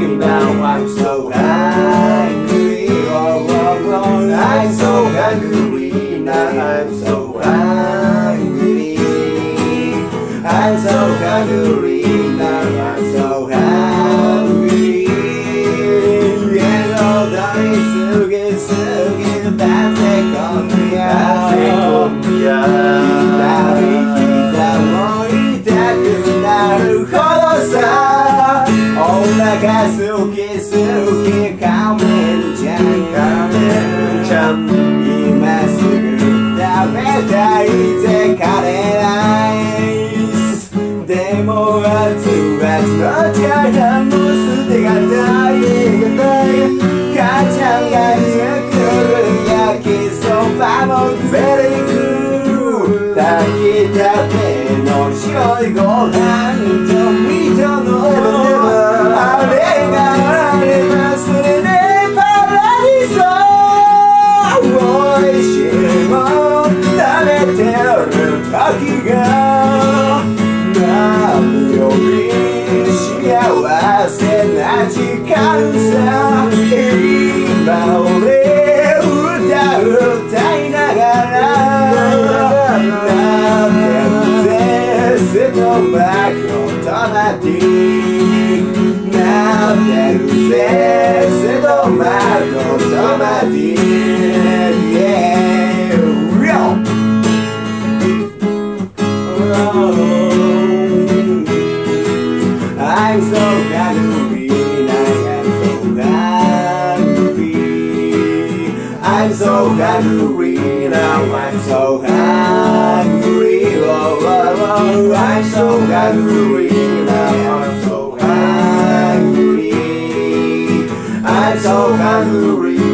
Now I'm so hungry. Oh, oh, oh. I'm so hungry. Now I'm so hungry. I'm so hungry. Now I'm so hungry. Yellow dice, sugi, sugi, dance cumbia.膝も痛くなるほどさ。お腹好き好きカメルちゃんカメルちゃん今すぐ食べたいぜカレーライスでも熱々のチャーハンも捨てがたい母ちゃんが作る焼きそばもベリーク炊きたての白いご飯とミートのあれがあればそれでパラディソおいしいもん食べてる時が何より幸せな時間さ今俺歌いながらなんてぜ瀬戸バッグのトマティなんてるぜ瀬戸バッグのトマティ Yeah I'm so hungry I'm so hungry, now I'm so hungry, oh, oh, oh. I'm so hungry, now I'm so hungry, I'm so hungry.